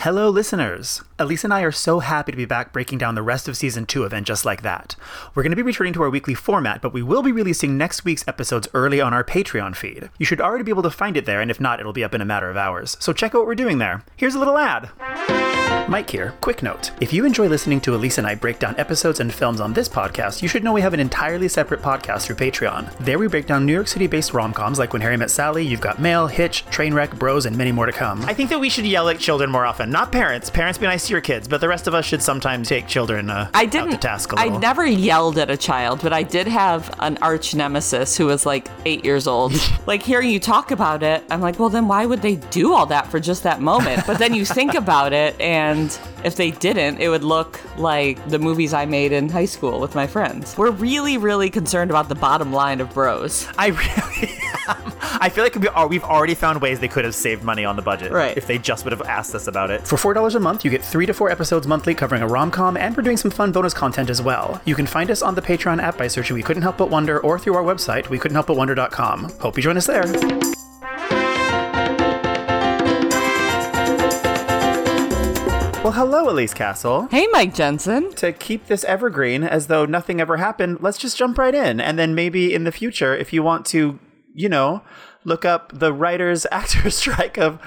Hello, listeners! Elise and I are so happy to be back breaking down the rest of Season 2 of And Just Like That. We're going to be returning to our weekly format, but we will be releasing next week's episodes early on our Patreon feed. You should already be able to find it there, and if not, it'll be up in a matter of hours. So check out what we're doing there. Here's a little ad. Mike here. Quick note. If you enjoy listening to Elise and I break down episodes and films on this podcast, you should know we have an entirely separate podcast through Patreon. There we break down New York City-based rom-coms like When Harry Met Sally, You've Got Mail, Hitch, Trainwreck, Bros, and many more to come. I think that we should yell at children more often. Not parents. Parents be nice to your kids, but the rest of us should sometimes take children out to task a little. I never yelled at a child, but I did have an arch nemesis who was like 8 years old. Like, hearing you talk about it, I'm like, well, then why would they do all that for just that moment? But then you think about it, and if they didn't, it would look like the movies I made in high school with my friends. We're really, really concerned about the bottom line of Bros. I really am. I feel like we've already found ways they could have saved money on the budget. Right. If they just would have asked us about it. For $4 a month, you get 3 to 4 episodes monthly covering a rom-com, and we're doing some fun bonus content as well. You can find us on the Patreon app by searching We Couldn't Help But Wonder, or through our website, wecouldn'thelpbutwonder.com. Hope you join us there. Well, hello, Elise Castle. Hey, Mike Jensen. To keep this evergreen as though nothing ever happened, let's just jump right in. And then maybe in the future, if you want to, look up the writers-actors strike of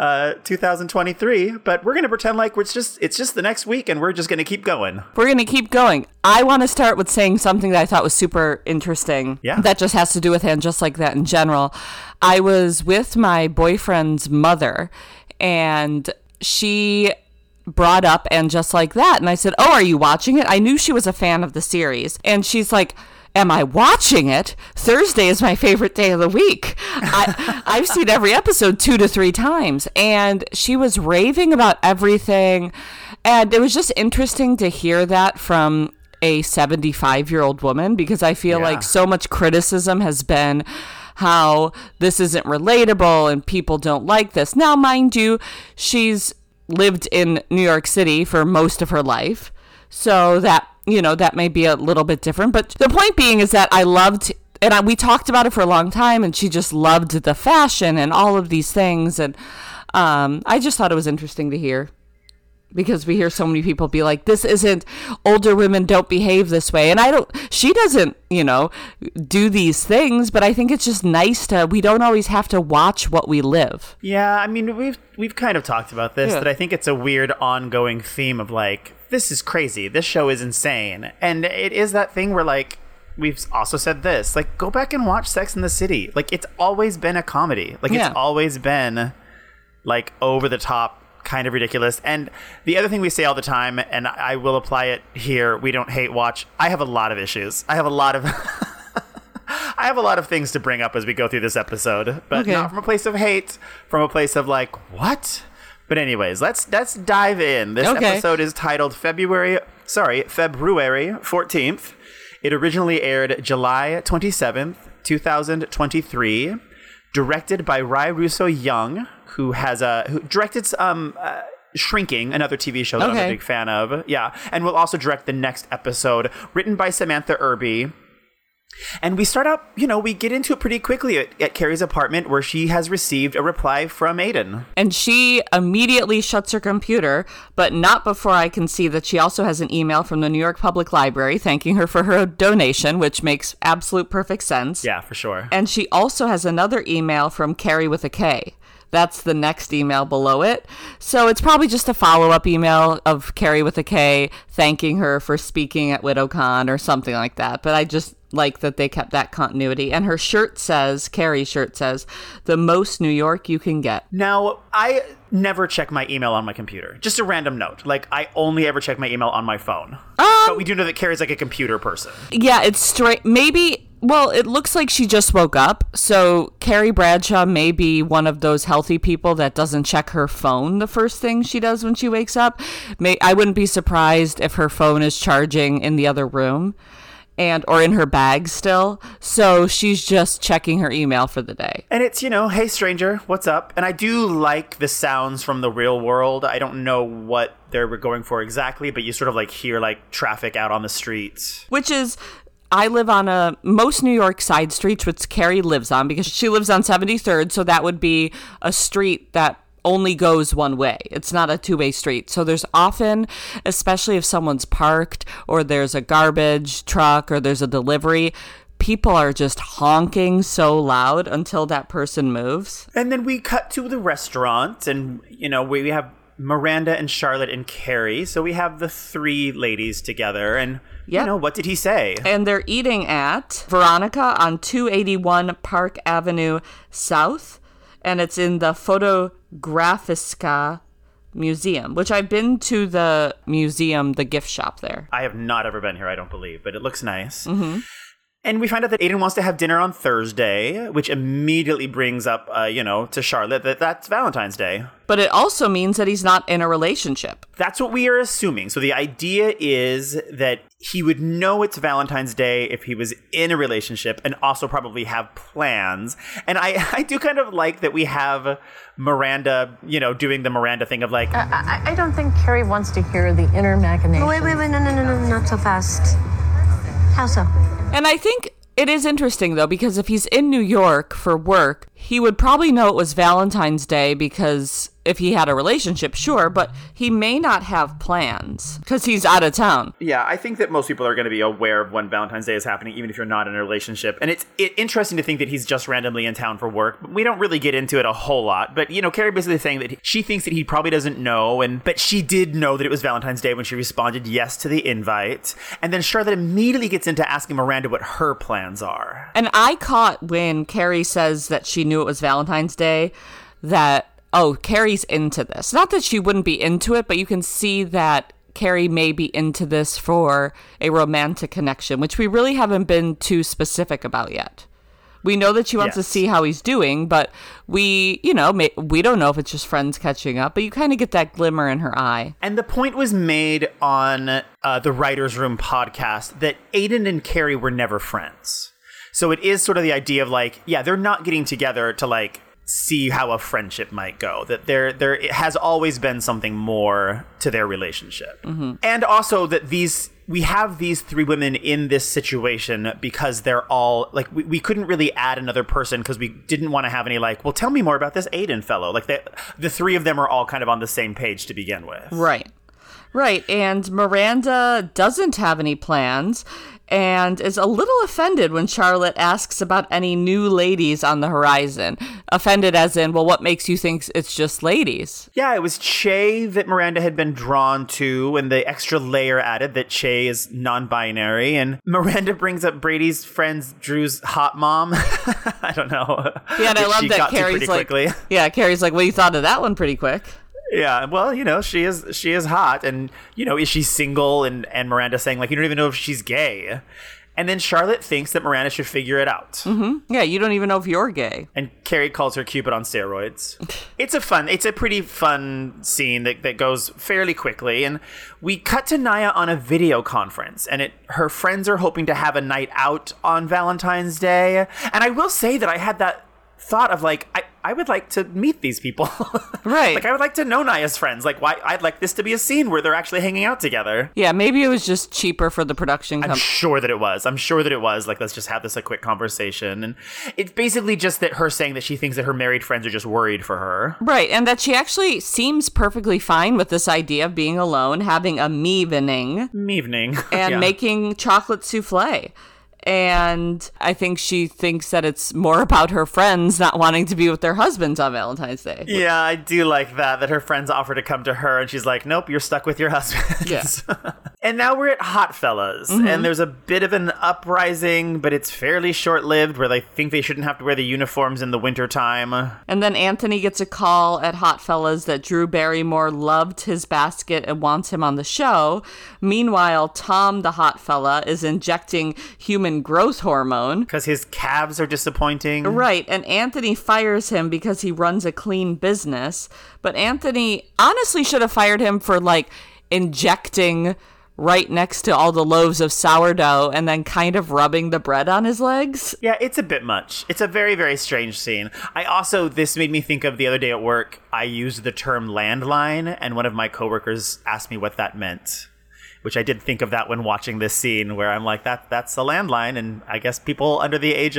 2023. But we're going to pretend like it's just the next week, and we're just going to keep going. We're going to keep going. I want to start with saying something that I thought was super interesting. Yeah. That just has to do with And Just Like That in general. I was with my boyfriend's mother, and she brought up And Just Like That. And I said, oh, are you watching it? I knew she was a fan of the series. And she's like, am I watching it? Thursday is my favorite day of the week. I've seen every episode 2 to 3 times. And she was raving about everything. And it was just interesting to hear that from a 75-year-old woman, because I feel like so much criticism has been how this isn't relatable and people don't like this. Now, mind you, she's lived in New York City for most of her life. So that, that may be a little bit different. But the point being is that I loved, and we talked about it for a long time, and she just loved the fashion and all of these things. And I just thought it was interesting to hear, because we hear so many people be like, this isn't, older women don't behave this way. And she doesn't, do these things, but I think it's just nice we don't always have to watch what we live. Yeah, I mean, we've kind of talked about this, that I think it's a weird ongoing theme of like, this is crazy, this show is insane. And it is that thing where like, we've also said this, like, go back and watch Sex and the City. Like, it's always been a comedy. Like, it's always been like over the top, kind of ridiculous. And the other thing we say all the time, and I will apply it here, we don't hate watch. I have a lot of issues. I have a lot of I have a lot of things to bring up as we go through this episode, but not from a place of hate, from a place of like, what? But anyways, let's dive in. This episode is titled February 14th. It originally aired July 27th, 2023. Directed by Rai Russo Young, who directed Shrinking, another TV show that I'm a big fan of. Yeah, and will also direct the next episode, written by Samantha Irby. And we start out, we get into it pretty quickly at Carrie's apartment, where she has received a reply from Aiden. And she immediately shuts her computer, but not before I can see that she also has an email from the New York Public Library thanking her for her donation, which makes absolute perfect sense. Yeah, for sure. And she also has another email from Carrie with a K. That's the next email below it. So it's probably just a follow-up email of Carrie with a K thanking her for speaking at WidowCon or something like that. But I just like that they kept that continuity. And her shirt says, Carrie's shirt says, the most New York you can get. Now, I never check my email on my computer. Just a random note. Like, I only ever check my email on my phone. But we do know that Carrie's like a computer person. Yeah, it's straight. Maybe... Well, it looks like she just woke up, so Carrie Bradshaw may be one of those healthy people that doesn't check her phone the first thing she does when she wakes up. I wouldn't be surprised if her phone is charging in the other room or in her bag still, so she's just checking her email for the day. And it's, hey, stranger, what's up? And I do like the sounds from the real world. I don't know what they were going for exactly, but you sort of like hear like traffic out on the streets. Which is... I live on most New York side streets, which Carrie lives on, because she lives on 73rd. So that would be a street that only goes one way. It's not a two-way street. So there's often, especially if someone's parked or there's a garbage truck or there's a delivery, people are just honking so loud until that person moves. And then we cut to the restaurant, and, we have Miranda and Charlotte and Carrie. So we have the three ladies together, and, what did he say? And they're eating at Veronica on 281 Park Avenue South, and it's in the Fotografiska Museum, which I've been to the museum, the gift shop there. I have not ever been here, I don't believe, but it looks nice. Mm-hmm. And we find out that Aiden wants to have dinner on Thursday, which immediately brings up, to Charlotte that that's Valentine's Day. But it also means that he's not in a relationship. That's what we are assuming. So the idea is that he would know it's Valentine's Day if he was in a relationship and also probably have plans. And I do kind of like that we have Miranda, doing the Miranda thing of like... I don't think Carrie wants to hear the inner machinations. Wait, no, not so fast. How so? And I think it is interesting, though, because if he's in New York for work, he would probably know it was Valentine's Day because if he had a relationship, sure, but he may not have plans because he's out of town. Yeah, I think that most people are going to be aware of when Valentine's Day is happening, even if you're not in a relationship. And it's interesting to think that he's just randomly in town for work. But we don't really get into it a whole lot. But, Carrie basically saying that she thinks that he probably doesn't know, but she did know that it was Valentine's Day when she responded yes to the invite. And then Charlotte immediately gets into asking Miranda what her plans are. And I caught when Carrie says that she knew it was Valentine's Day that, oh, Carrie's into this. Not that she wouldn't be into it, but you can see that Carrie may be into this for a romantic connection, which we really haven't been too specific about yet. We know that she wants to see how he's doing, but we don't know if it's just friends catching up, but you kind of get that glimmer in her eye. And the point was made on the Writers' Room podcast that Aiden and Carrie were never friends. So it is sort of the idea of like, they're not getting together to like see how a friendship might go, that there it has always been something more to their relationship. Mm-hmm. And also that we have these three women in this situation because they're all like, we couldn't really add another person because we didn't want to have any like, well, tell me more about this Aiden fellow. Like the three of them are all kind of on the same page to begin with. Right. And Miranda doesn't have any plans and is a little offended when Charlotte asks about any new ladies on the horizon. Offended as in, well, what makes you think it's just ladies? Yeah, it was Che that Miranda had been drawn to, and the extra layer added that Che is non-binary. And Miranda brings up Brady's friend Drew's hot mom. I don't know. Yeah, and I love that Carrie's like, Carrie's like, well, you thought of that one pretty quick. Yeah, well, she is hot, and is she single? And Miranda saying like, you don't even know if she's gay, and then Charlotte thinks that Miranda should figure it out. Mm-hmm. Yeah, you don't even know if you're gay. And Carrie calls her Cupid on steroids. It's a pretty fun scene that goes fairly quickly, and we cut to Naya on a video conference, and her friends are hoping to have a night out on Valentine's Day, and I will say that I had that thought of like, I would like to meet these people. Right. Like I would like to know Naya's friends. Like why I'd like this to be a scene where they're actually hanging out together. Yeah, maybe it was just cheaper for the production company. I'm sure that it was. Like, let's just have this a quick conversation. And it's basically just that her saying that she thinks that her married friends are just worried for her. Right. And that she actually seems perfectly fine with this idea of being alone, having a meevening. And making chocolate souffle. And I think she thinks that it's more about her friends not wanting to be with their husbands on Valentine's Day. Yeah, I do like that her friends offer to come to her and she's like, nope, you're stuck with your husband. Yes. And now we're at Hot Fellas. Mm-hmm. And there's a bit of an uprising, but it's fairly short-lived where they think they shouldn't have to wear the uniforms in the wintertime. And then Anthony gets a call at Hot Fellas that Drew Barrymore loved his basket and wants him on the show. Meanwhile, Tom, the hot fella, is injecting human growth hormone. Because his calves are disappointing. Right, and Anthony fires him because he runs a clean business. But Anthony honestly should have fired him for, like, injecting right next to all the loaves of sourdough and then kind of rubbing the bread on his legs. Yeah, it's a bit much. It's a very, very strange scene. This made me think of the other day at work, I used the term landline, and one of my coworkers asked me what that meant. Which I did think of that when watching this scene where I'm like, that's a landline, and I guess people under the age of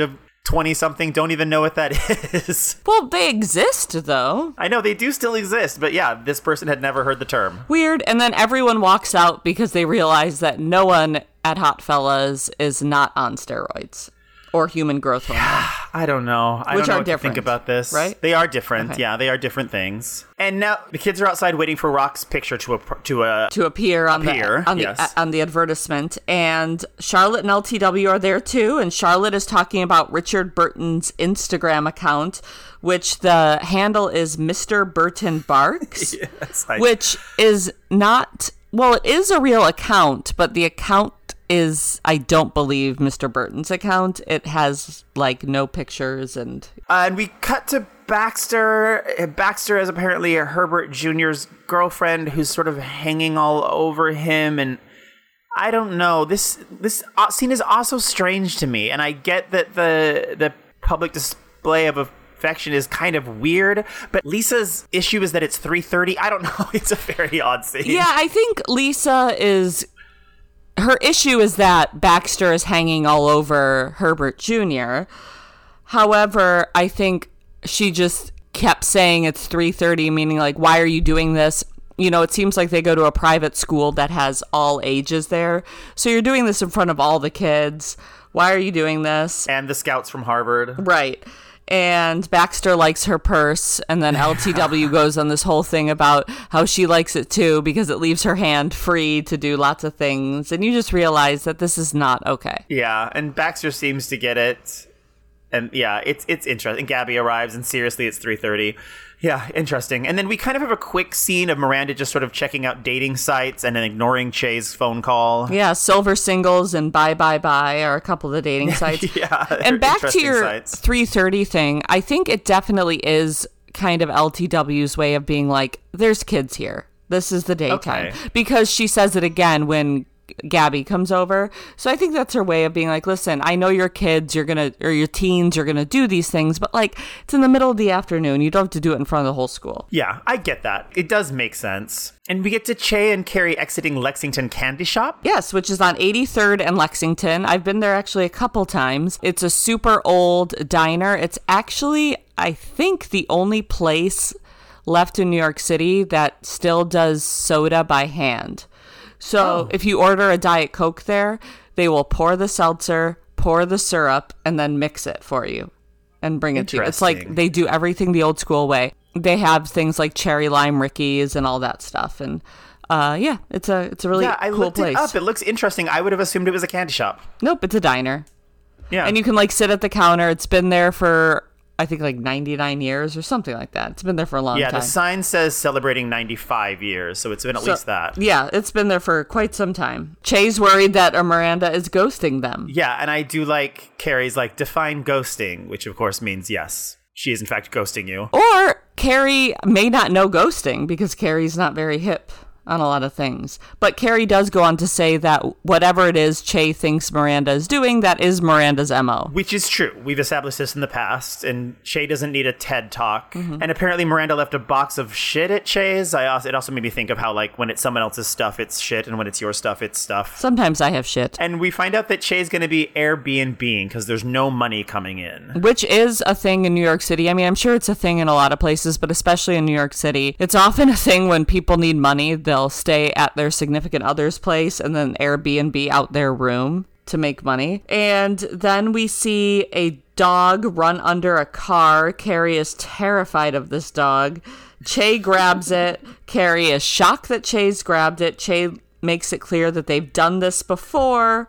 20-something don't even know what that is. Well, they exist, though. I know they do still exist, but yeah, this person had never heard the term. Weird. And then everyone walks out because they realize that no one at Hot Fellas is not on steroids or human growth hormone. I don't know. I Which don't know are what different, to think about this. right? They are different. Okay. Yeah, they are different things. And now the kids are outside waiting for Rock's picture to appear on yes. on the advertisement, and Charlotte and LTW are there too, and Charlotte is talking about Richard Burton's Instagram account, which the handle is Mr. Burton Barks, Yes, which is not, well, it is a real account, but the account is, I don't believe, Mr. Burton's account. It has like no pictures and we cut to Baxter. Baxter is apparently Herbert Jr.'s girlfriend who's sort of hanging all over him, and I don't know. This scene is also strange to me, and I get that the public display of affection is kind of weird, but Lisa's issue is that it's 3:30. I don't know. It's a very odd scene. yeah, I think her issue is that Baxter is hanging all over Herbert Jr. However, I think she just kept saying it's 3:30, meaning like, why are you doing this? You know, it seems like they go to a private school that has all ages there. So you're doing this in front of all the kids. Why are you doing this? And the scouts from Harvard. Right. And Baxter likes her purse, and then LTW goes on this whole thing about how she likes it too because it leaves her hand free to do lots of things. And you just realize that this is not okay. Yeah, and Baxter seems to get it. And yeah, it's interesting. Gabby arrives, and seriously, it's 3:30. Yeah, interesting. And then we kind of have a quick scene of Miranda just sort of checking out dating sites and then ignoring Che's phone call. Yeah, Silver Singles and Bye Bye Bye are a couple of the dating sites. Yeah, and back to interesting your sites. 3:30 thing, I think it definitely is kind of LTW's way of being like, there's kids here. This is the daytime. Okay. Because she says it again when Gabby comes over. So I think that's her way of being like, listen, I know your kids, or your teens, you're going to do these things, but like, it's in the middle of the afternoon. You don't have to do it in front of the whole school. Yeah, I get that. It does make sense. And we get to Che and Carrie exiting Lexington Candy Shop. Yes, which is on 83rd and Lexington. I've been there actually a couple times. It's a super old diner. It's actually, I think, the only place left in New York City that still does soda by hand. So if you order a Diet Coke there, they will pour the seltzer, pour the syrup, and then mix it for you and bring it to you. It's like they do everything the old school way. They have things like cherry lime Rickies and all that stuff. And yeah, it's a really I cool looked place. it up. It looks interesting. I would have assumed it was a candy shop. Nope, it's a diner. Yeah. And you can like sit at the counter. It's been there for, I think, like 99 years or something like that. It's been there for a long time. Yeah, the sign says celebrating 95 years, so it's been at least that. Yeah, it's been there for quite some time. Che's worried that Miranda is ghosting them. Yeah, and I do like Carrie's like, define ghosting, which of course means yes, she is in fact ghosting you. Or Carrie may not know ghosting because Carrie's not very hip on a lot of things. But Carrie does go on to say that whatever it is Che thinks Miranda is doing, that is Miranda's MO. Which is true. We've established this in the past, and Che doesn't need a TED Talk. Mm-hmm. And apparently Miranda left a box of shit at Che's. It also made me think of how, like, when it's someone else's stuff, it's shit, and when it's your stuff, it's stuff. Sometimes I have shit. And we find out that Che's going to be Airbnb-ing because there's no money coming in. Which is a thing in New York City. I mean, I'm sure it's a thing in a lot of places, but especially in New York City. It's often a thing when people need money, they'll stay at their significant other's place and then Airbnb out their room to make money. And then we see a dog run under a car. Carrie is terrified of this dog. Che grabs it. Carrie is shocked that Che's grabbed it. Che makes it clear that they've done this before.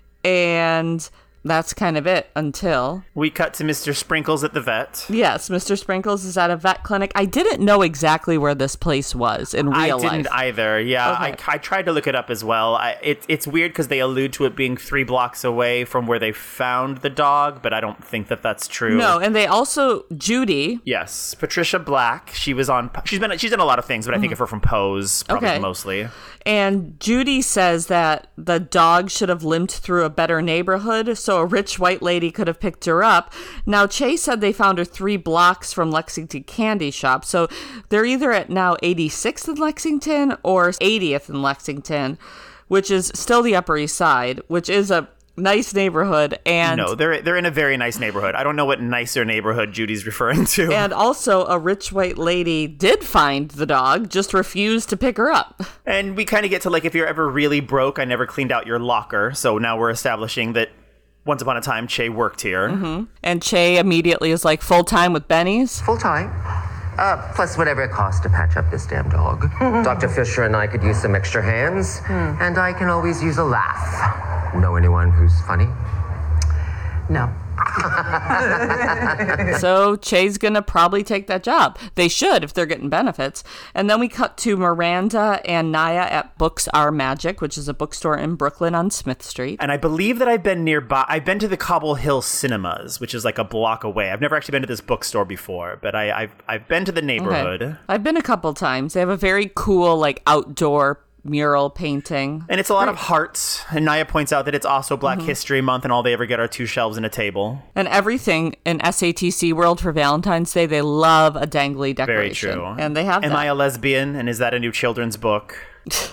And that's kind of it until we cut to Mr. Sprinkles at the vet. Yes, Mr. Sprinkles is at a vet clinic. I didn't know exactly where this place was in real life. I didn't either. Yeah, Okay. I tried to look it up as well. It's weird because they allude to it being 3 blocks away from where they found the dog, but I don't think that that's true. No, and they also, Judy. Yes, Patricia Black. She's done a lot of things, but I think of her from Pose probably Okay. mostly. And Judy says that the dog should have limped through a better neighborhood so a rich white lady could have picked her up. Now, Che said they found her 3 blocks from Lexington Candy Shop. So they're either at now 86th in Lexington or 80th in Lexington, which is still the Upper East Side, which is a nice neighborhood. And no, they're in a very nice neighborhood. I don't know what nicer neighborhood Judy's referring to. And also, a rich white lady did find the dog, just refused to pick her up. And we kind of get to, like, if you're ever really broke, I never cleaned out your locker. So now we're establishing that once upon a time, Che worked here. Mm-hmm. And Che immediately is like, full-time with Benny's? Full-time. Plus whatever it costs to patch up this damn dog. Dr. Fisher and I could use some extra hands. And I can always use a laugh. Know anyone who's funny? No. So Che's gonna probably take that job. They should if they're getting benefits. And then we cut to Miranda and Naya at Books Are Magic, which is a bookstore in Brooklyn on Smith Street. And I believe that I've been nearby. I've been to the Cobble Hill Cinemas, which is like a block away. I've never actually been to this bookstore before, but I've been to the neighborhood. Okay. I've been a couple times. They have a very cool, like, outdoor mural painting. And it's a lot of hearts. And Naya points out that it's also Black History Month, and all they ever get are 2 shelves and a table. And everything in SATC World for Valentine's Day, they love a dangly decoration. Very true. And they have Am I a Lesbian? And is that a new children's book?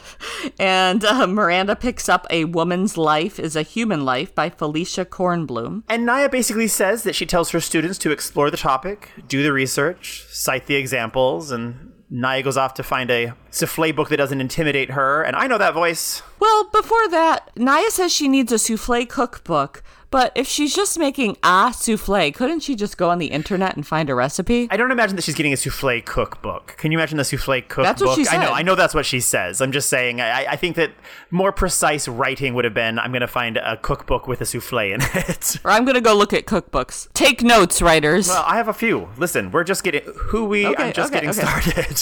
And Miranda picks up A Woman's Life is a Human Life by Felicia Kornblum. And Naya basically says that she tells her students to explore the topic, do the research, cite the examples, and Naya goes off to find a souffle book that doesn't intimidate her, and I know that voice. Well, before that, Naya says she needs a souffle cookbook, but if she's just making a souffle, couldn't she just go on the internet and find a recipe? I don't imagine that she's getting a souffle cookbook. Can you imagine the souffle cookbook? That's what she said. I know that's what she says. I'm just saying, I think that more precise writing would have been, I'm going to find a cookbook with a souffle in it. Or I'm going to go look at cookbooks. Take notes, writers. Well, I have a few. Listen, we're just getting, I'm just getting started.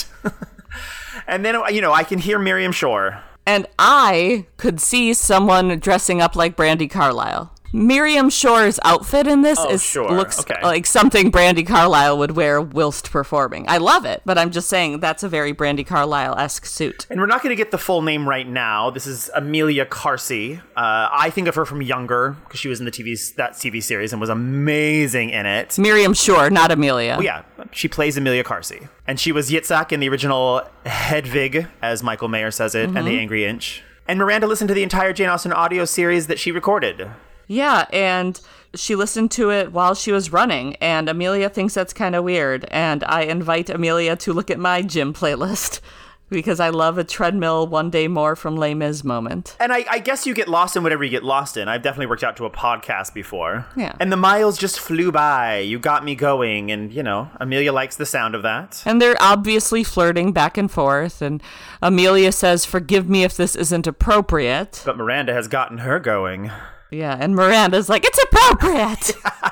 And then, I can hear Miriam Shore. And I could see someone dressing up like Brandi Carlile. Miriam Shore's outfit in this looks like something Brandi Carlile would wear whilst performing. I love it, but I'm just saying that's a very Brandi Carlile-esque suit. And we're not going to get the full name right now. This is Amelia Carsey. I think of her from Younger, because she was in that TV series and was amazing in it. Miriam Shore, not Amelia. Oh, yeah, she plays Amelia Carsey. And she was Yitzhak in the original Hedvig, as Michael Mayer says it, and The Angry Inch. And Miranda listened to the entire Jane Austen audio series that she recorded. Yeah, and she listened to it while she was running, and Amelia thinks that's kind of weird, and I invite Amelia to look at my gym playlist, because I love a treadmill one day more from Les Mis moment. And I guess you get lost in whatever you get lost in. I've definitely worked out to a podcast before. Yeah. And the miles just flew by. You got me going, and, Amelia likes the sound of that. And they're obviously flirting back and forth, and Amelia says, "Forgive me if this isn't appropriate." But Miranda has gotten her going. Yeah, and Miranda's like, "It's appropriate."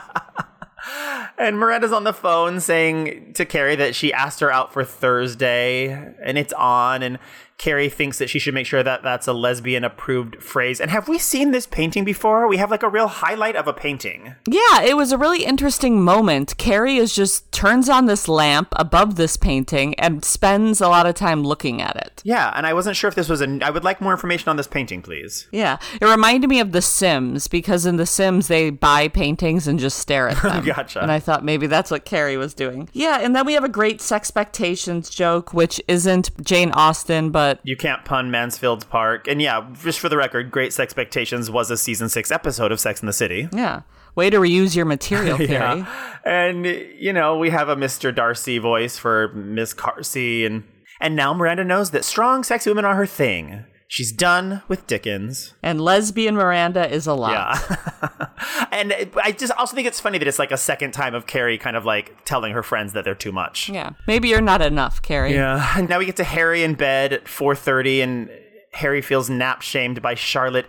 And Miranda's on the phone saying to Carrie that she asked her out for Thursday, and it's on, and Carrie thinks that she should make sure that that's a lesbian-approved phrase. And have we seen this painting before? We have like a real highlight of a painting. Yeah, it was a really interesting moment. Carrie turns on this lamp above this painting and spends a lot of time looking at it. Yeah, and I wasn't sure if this was I would like more information on this painting, please. Yeah, it reminded me of The Sims, because in The Sims, they buy paintings and just stare at them. Gotcha. And I thought maybe that's what Carrie was doing. Yeah, and then we have a great sexpectations joke, which isn't Jane Austen, but You can't pun Mansfield's Park. And yeah, just for the record, Great Sexpectations was a season 6 episode of Sex and the City. Yeah. Way to reuse your material, Carrie. Yeah. And, we have a Mr. Darcy voice for Miss Carsey. And now Miranda knows that strong, sexy women are her thing. She's done with Dickens. And lesbian Miranda is a lot. Yeah. And I just also think it's funny that it's like a second time of Carrie kind of like telling her friends that they're too much. Yeah. Maybe you're not enough, Carrie. Yeah. And now we get to Harry in bed at 4:30, and Harry feels nap shamed by Charlotte.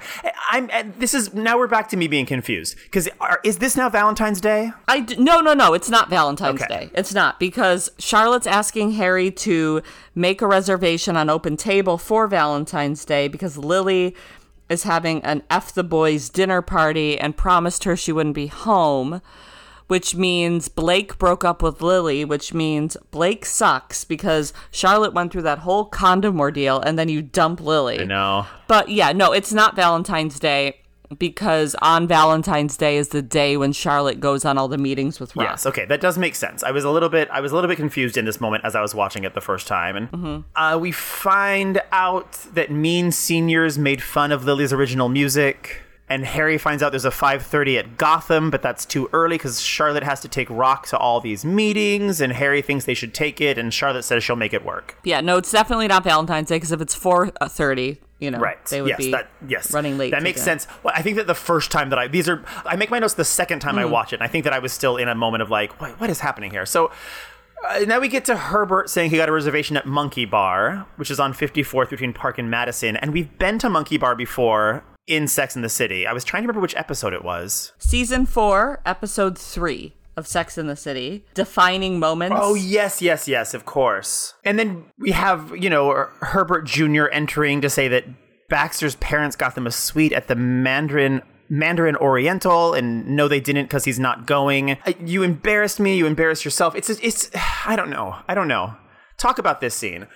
Now we're back to me being confused, because is this now Valentine's Day? No, it's not Valentine's Day. It's not, because Charlotte's asking Harry to make a reservation on Open Table for Valentine's Day because Lily is having an F the Boys dinner party and promised her she wouldn't be home, which means Blake broke up with Lily, which means Blake sucks because Charlotte went through that whole condom ordeal and then you dump Lily. I know. But yeah, no, it's not Valentine's Day, because on Valentine's Day is the day when Charlotte goes on all the meetings with Ross. Yes, okay, that does make sense. I was a little bit confused in this moment as I was watching it the first time. And we find out that mean seniors made fun of Lily's original music. And Harry finds out there's a 5:30 at Gotham, but that's too early because Charlotte has to take Rock to all these meetings, and Harry thinks they should take it, and Charlotte says she'll make it work. Yeah, no, it's definitely not Valentine's Day, because if it's 4:30, right. they would be running late. That makes sense. Well, I think that the first time that I make my notes the second time I watch it, and I think that I was still in a moment of like, what is happening here? So now we get to Herbert saying he got a reservation at Monkey Bar, which is on 54th between Park and Madison, and we've been to Monkey Bar before in Sex and the City. I was trying to remember which episode it was. Season 4, episode 3 of Sex and the City, Defining Moments. Oh, yes, of course. And then we have, Herbert Jr. entering to say that Baxter's parents got them a suite at the Mandarin Oriental, and no, they didn't because he's not going. You embarrassed me. You embarrassed yourself. It's. I don't know. Talk about this scene.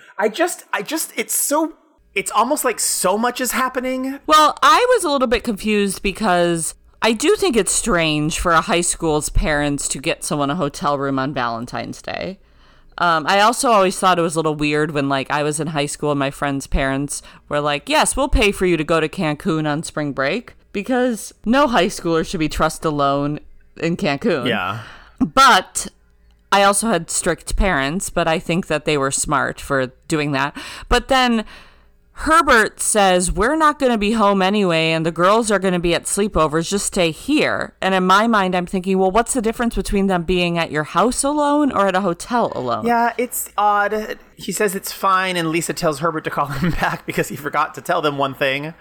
It's almost like so much is happening. Well, I was a little bit confused because I do think it's strange for a high school's parents to get someone a hotel room on Valentine's Day. I also always thought it was a little weird when, like, I was in high school and my friends' parents were like, yes, we'll pay for you to go to Cancun on spring break, because no high schooler should be trusted alone in Cancun. Yeah. But I also had strict parents, but I think that they were smart for doing that. But then Herbert says, we're not going to be home anyway, and the girls are going to be at sleepovers. Just stay here. And in my mind, I'm thinking, well, what's the difference between them being at your house alone or at a hotel alone? Yeah, it's odd. He says it's fine, and Lisa tells Herbert to call him back because he forgot to tell them one thing.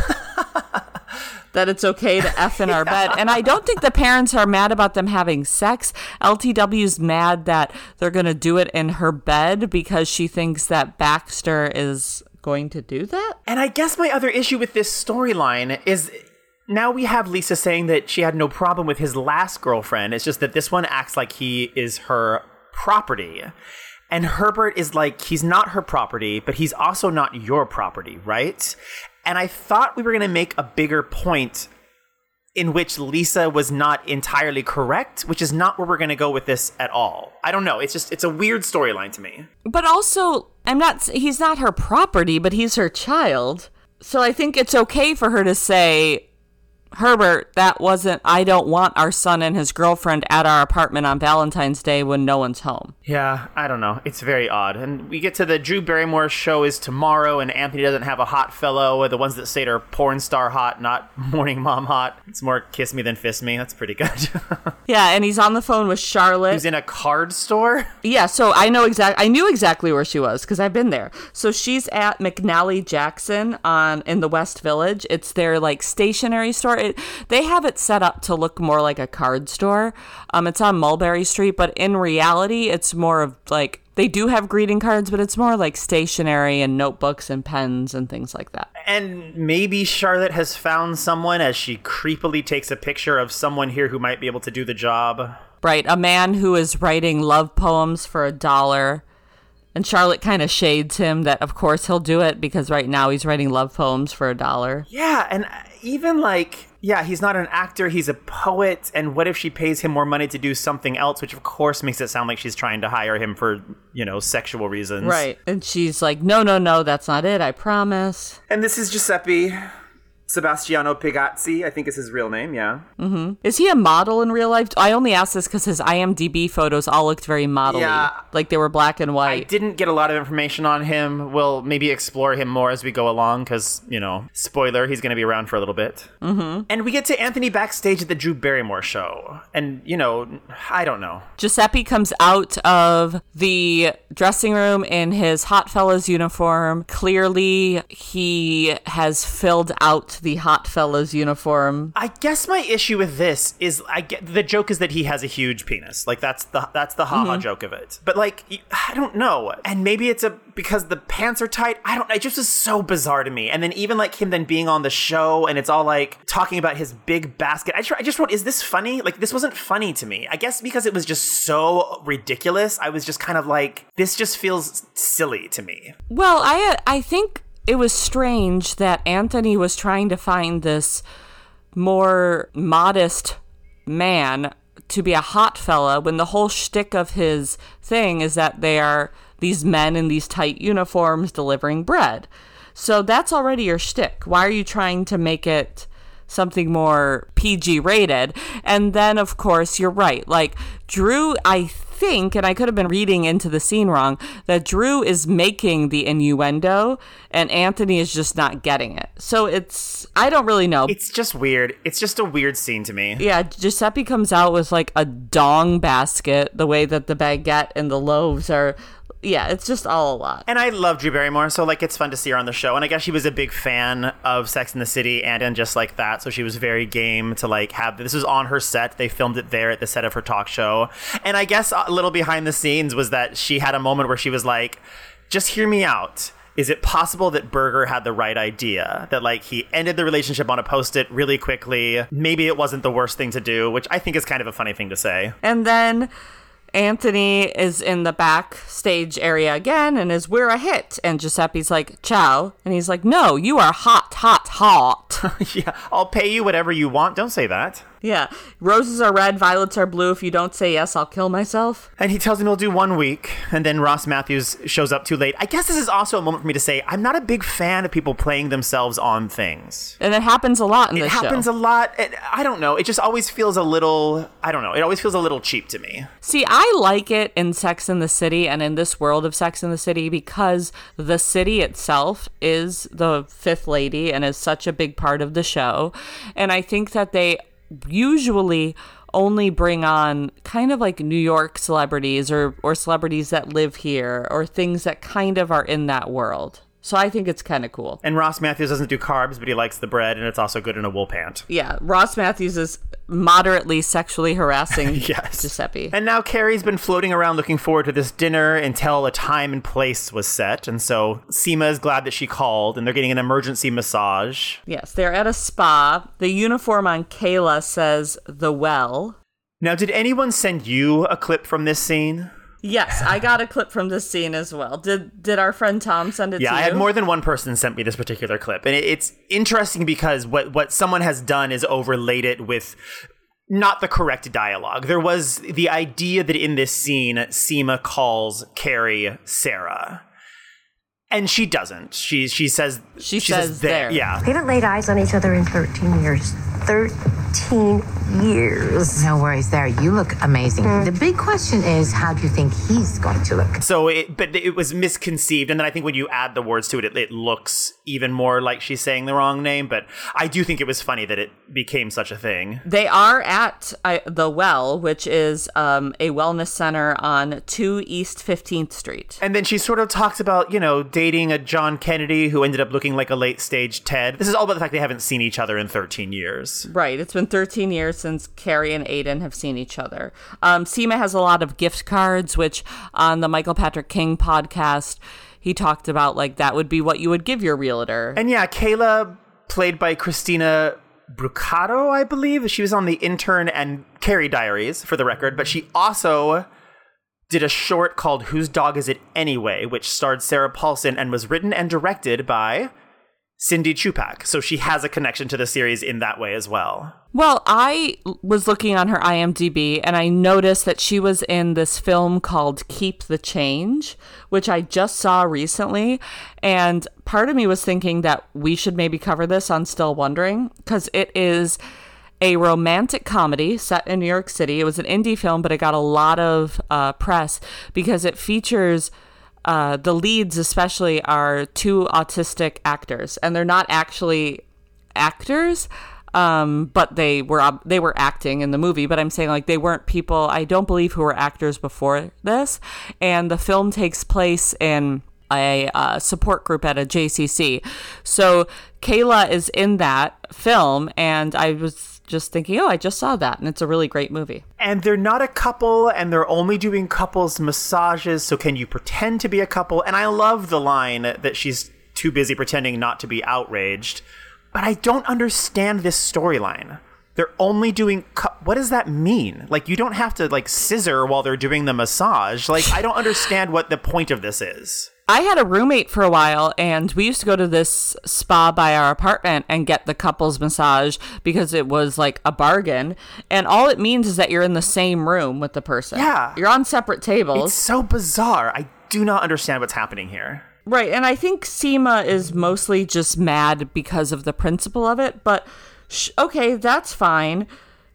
That it's okay to F in our bed. And I don't think the parents are mad about them having sex. LTW's mad that they're going to do it in her bed because she thinks that Baxter is going to do that. And I guess my other issue with this storyline is now we have Lisa saying that she had no problem with his last girlfriend. It's just that this one acts like he is her property. And Herbert is like, he's not her property, but he's also not your property, right? And I thought we were going to make a bigger point in which Lisa was not entirely correct, which is not where we're going to go with this at all. I don't know. It's a weird storyline to me. But also, he's not her property, but he's her child. So I think it's okay for her to say, Herbert, I don't want our son and his girlfriend at our apartment on Valentine's Day when no one's home. Yeah, I don't know. It's very odd. And we get to the Drew Barrymore show is tomorrow, and Anthony doesn't have a hot fellow. The ones that stayed are porn star hot, not morning mom hot. It's more kiss me than fist me. That's pretty good. Yeah, and he's on the phone with Charlotte. He's in a card store? Yeah, so I knew exactly where she was because I've been there. So she's at McNally Jackson in the West Village. It's their like stationery store. They have it set up to look more like a card store. It's on Mulberry Street, but in reality, it's more of like, they do have greeting cards, but it's more like stationery and notebooks and pens and things like that. And maybe Charlotte has found someone as she creepily takes a picture of someone here who might be able to do the job. Right, a man who is writing love poems for $1. And Charlotte kind of shades him that, of course, he'll do it because right now he's writing love poems for $1. Yeah, and even like, yeah, he's not an actor, he's a poet, and what if she pays him more money to do something else, which of course makes it sound like she's trying to hire him for, sexual reasons. Right, and she's like, no, that's not it, I promise. And this is Giuseppe Sebastiano Pigazzi, I think is his real name, yeah. Mm-hmm. Is he a model in real life? I only asked this because his IMDb photos all looked very model-y. Yeah. Like they were black and white. I didn't get a lot of information on him. We'll maybe explore him more as we go along because, spoiler, he's going to be around for a little bit. Mm-hmm. And we get to Anthony backstage at the Drew Barrymore show. And, I don't know. Giuseppe comes out of the dressing room in his Hot Fellas uniform. Clearly, he has filled out the Hot Fellas uniform. I guess my issue with this is the joke is that he has a huge penis. Like that's the haha joke of it. But like I don't know. And maybe it's because the pants are tight. It just is so bizarre to me. And then even like him then being on the show and it's all like talking about his big basket. I just wrote, is this funny? Like this wasn't funny to me. I guess because it was just so ridiculous. I was just kind of like, this just feels silly to me. Well, I think it was strange that Anthony was trying to find this more modest man to be a hot fella when the whole shtick of his thing is that they are these men in these tight uniforms delivering bread. So that's already your shtick. Why are you trying to make it something more PG rated. And then, of course, you're right. Like, Drew, I think, and I could have been reading into the scene wrong, that Drew is making the innuendo and Anthony is just not getting it. So I don't really know. It's just weird. It's just a weird scene to me. Yeah, Giuseppe comes out with like a dong basket, the way that the baguette and the loaves are. Yeah, it's just all a lot. And I love Drew Barrymore, so like it's fun to see her on the show. And I guess she was a big fan of Sex and the City and Just Like That, so she was very game to like have this was on her set. They filmed it there at the set of her talk show. And I guess a little behind the scenes was that she had a moment where she was like, just hear me out. Is it possible that Berger had the right idea? That like he ended the relationship on a Post-it really quickly. Maybe it wasn't the worst thing to do, which I think is kind of a funny thing to say. And then Anthony is in the backstage area again and is, we're a hit. And Giuseppe's like, ciao. And he's like, no, you are hot, hot, hot. Yeah, I'll pay you whatever you want. Don't say that. Yeah. Roses are red, violets are blue. If you don't say yes, I'll kill myself. And he tells him he'll do 1 week. And then Ross Matthews shows up too late. I guess this is also a moment for me to say, I'm not a big fan of people playing themselves on things. And it happens a lot in this show. It happens a lot. I don't know. It just always feels a little, I don't know. It always feels a little cheap to me. See, I like it in Sex and the City and in this world of Sex and the City because the city itself is the fifth lady and is such a big part of the show. And I think that they usually only bring on kind of like New York celebrities or celebrities that live here or things that kind of are in that world. So I think it's kind of cool. And Ross Matthews doesn't do carbs, but he likes the bread, and it's also good in a wool pant. Yeah, Ross Matthews is moderately sexually harassing yes. Giuseppe. And now Carrie's been floating around looking forward to this dinner until a time and place was set. And so Seema is glad that she called, and they're getting an emergency massage. Yes, they're at a spa. The uniform on Kayla says The Well. Now, did anyone send you a clip from this scene? Yes, I got a clip from this scene as well. Did our friend Tom send it to you? Yeah, I had more than one person sent me this particular clip. And it's interesting because what someone has done is overlaid it with not the correct dialogue. There was the idea that in this scene, Seema calls Carrie Sarah. And she doesn't. She says there. Yeah. We haven't laid eyes on each other in 13 years. 13 years. No worries there. You look amazing. The big question is, how do you think he's going to look? So, but it was misconceived. And then I think when you add the words to it, it looks even more like she's saying the wrong name. But I do think it was funny that it became such a thing. They are at The Well, which is a wellness center on 2 East 15th Street. And then she sort of talks about, dating a John Kennedy who ended up looking like a late stage Ted. This is all about the fact they haven't seen each other in 13 years. Right. It's been 13 years since Carrie and Aiden have seen each other. Seema has a lot of gift cards, which on the Michael Patrick King podcast, he talked about like that would be what you would give your realtor. And yeah, Kayla, played by Christina Brucato, I believe. She was on The Intern and Carrie Diaries, for the record, but she also did a short called Whose Dog Is It Anyway, which starred Sarah Paulson and was written and directed by Cindy Chupak. So she has a connection to the series in that way as well. Well, I was looking on her IMDb and I noticed that she was in this film called Keep the Change, which I just saw recently. And part of me was thinking that we should maybe cover this on Still Wondering, because it is a romantic comedy set in New York City. It was an indie film, but it got a lot of press because it features the leads especially are 2 autistic actors, and they're not actually actors, but they were acting in the movie. But I'm saying like they weren't people, I don't believe, who were actors before this. And the film takes place in a support group at a JCC. So Kayla is in that film, and I was just thinking, I just saw that, and it's a really great movie. And they're not a couple, and they're only doing couples massages, so can you pretend to be a couple? And I love the line that she's too busy pretending not to be outraged, but I don't understand this storyline. They're only doing, what does that mean? Like, you don't have to, like, scissor while they're doing the massage. Like, I don't understand what the point of this is. I had a roommate for a while, and we used to go to this spa by our apartment and get the couples massage because it was like a bargain. And all it means is that you're in the same room with the person. Yeah. You're on separate tables. It's so bizarre. I do not understand what's happening here. Right. And I think Seema is mostly just mad because of the principle of it. But Okay, that's fine.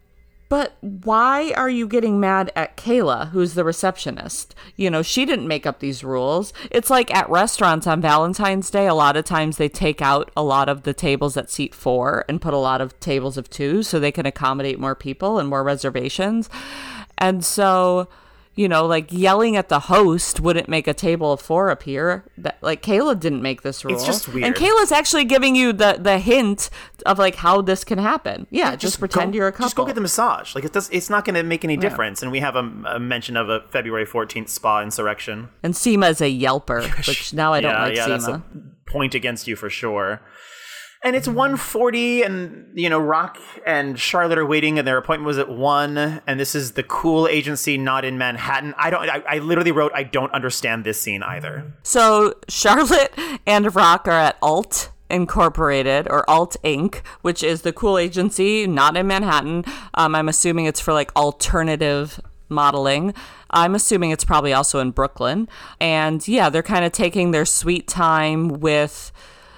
But why are you getting mad at Kayla, who's the receptionist? You know, she didn't make up these rules. It's like at restaurants on Valentine's Day, a lot of times they take out a lot of the tables that seat 4 and put a lot of tables of 2 so they can accommodate more people and more reservations. And so, you know, like yelling at the host wouldn't make a table of 4 appear. Like Kayla didn't make this rule. It's just weird. And Kayla's actually giving you the hint of like how this can happen. Yeah, just pretend you're a couple. Just go get the massage. Like it's not going to make any difference. And we have a mention of a February 14th spa insurrection. And Seema is a yelper, which now I don't like yeah, Seema. That's a point against you for sure. And it's 1:40, and, you know, Rock and Charlotte are waiting, and their appointment was at 1, and this is the cool agency not in Manhattan. I literally wrote, I don't understand this scene either. So Charlotte and Rock are at Alt Incorporated, or Alt Inc., which is the cool agency not in Manhattan. I'm assuming it's for, like, alternative modeling. I'm assuming it's probably also in Brooklyn. And, yeah, they're kind of taking their sweet time with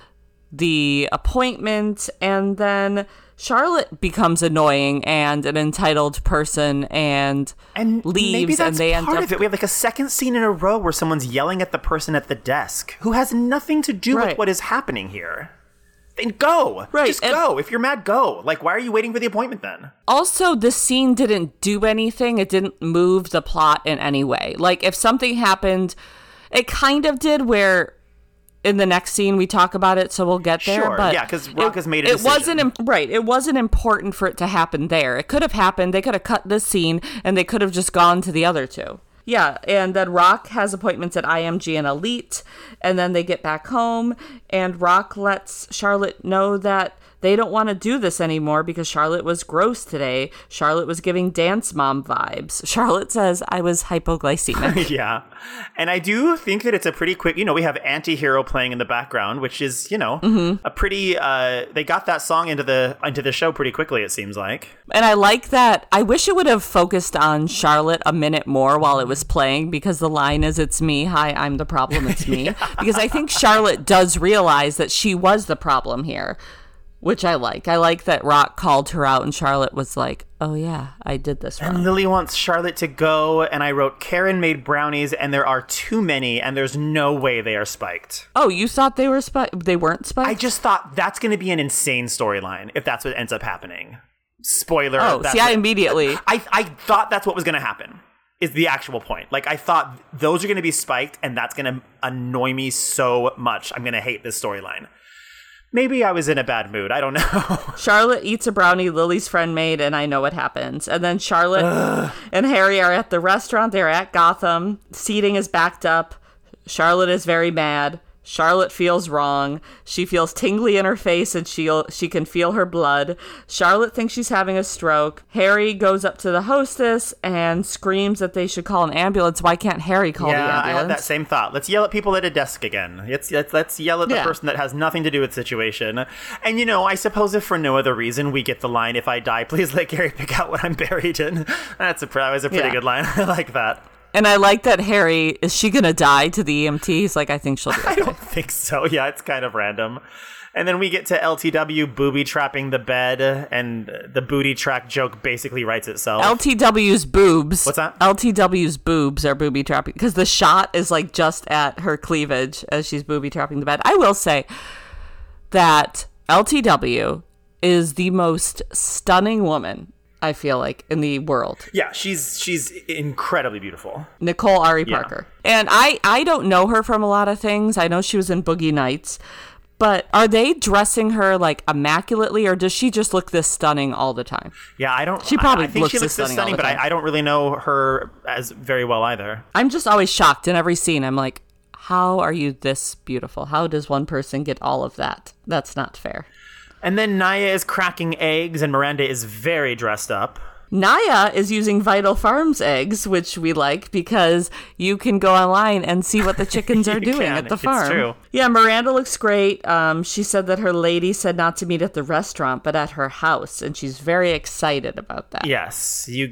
the appointment, and then Charlotte becomes annoying and an entitled person and leaves, maybe that's and they end part up of it. We have like a second scene in a row where someone's yelling at the person at the desk who has nothing to do with what is happening here. Then go. Right. Just go. If you're mad, go. Like, why are you waiting for the appointment then? Also, the scene didn't do anything. It didn't move the plot in any way. Like, if something happened, it kind of did, where in the next scene we talk about it, so we'll get there. Sure, but yeah, because Rock has made a decision. It wasn't important for it to happen there. It could have happened. They could have cut this scene, and they could have just gone to the other two. Yeah, and then Rock has appointments at IMG and Elite, and then they get back home, and Rock lets Charlotte know that they don't want to do this anymore because Charlotte was gross today. Charlotte was giving dance mom vibes. Charlotte says, I was hypoglycemic. Yeah. And I do think that it's a pretty quick, you know, we have Anti-Hero playing in the background, which is, you know, a pretty, they got that song into the show pretty quickly, it seems like. And I like that. I wish it would have focused on Charlotte a minute more while it was playing, because the line is, it's me. Hi, I'm the problem. It's me. Because I think Charlotte does realize that she was the problem here, which I like. I like that Rock called her out and Charlotte was like, oh yeah, I did this wrong. And Lily wants Charlotte to go, and I wrote, Karen made brownies, and there are too many, and there's no way they are spiked. Oh, you thought they were spiked? They weren't spiked? I just thought that's going to be an insane storyline if that's what ends up happening. Spoiler. Oh, see, I immediately... I thought that's what was going to happen, is the actual point. Like, I thought those are going to be spiked, and that's going to annoy me so much. I'm going to hate this storyline. Maybe I was in a bad mood. I don't know. Charlotte eats a brownie Lily's friend made, and I know what happens. And then Charlotte and Harry are at the restaurant. They're at Gotham. Seating is backed up. Charlotte is very mad. Charlotte feels wrong. She feels tingly in her face, and she can feel her blood. Charlotte thinks she's having a stroke. Harry goes up to the hostess and screams that they should call an ambulance. Why can't Harry call the ambulance? Yeah, I had that same thought. Let's yell at people at a desk again. Let's yell at the person that has nothing to do with the situation. And, you know, I suppose if for no other reason, we get the line, if I die, please let Gary pick out what I'm buried in. That was a pretty good line. I like that. And I like that Harry, is she going to die to the EMT? He's like, I think she'll be okay. I don't think so. Yeah, it's kind of random. And then we get to LTW booby trapping the bed, and the booty track joke basically writes itself. LTW's boobs. What's that? LTW's boobs are booby trapping, because the shot is like just at her cleavage as she's booby trapping the bed. I will say that LTW is the most stunning woman, I feel like, in the world. Yeah, she's incredibly beautiful. Nicole Ari Parker. And I don't know her from a lot of things. I know she was in Boogie Nights. But are they dressing her like immaculately, or does she just look this stunning all the time? Yeah, I don't. She probably I think looks she looks this stunning, but I don't really know her as very well either. I'm just always shocked in every scene. I'm like, how are you this beautiful? How does one person get all of that? That's not fair. And then Naya is cracking eggs, and Miranda is very dressed up. Naya is using Vital Farms eggs, which we like because you can go online and see what the chickens are doing at the farm. It's true. Yeah, Miranda looks great. She said that her lady said not to meet at the restaurant, but at her house, and she's very excited about that. Yes, you get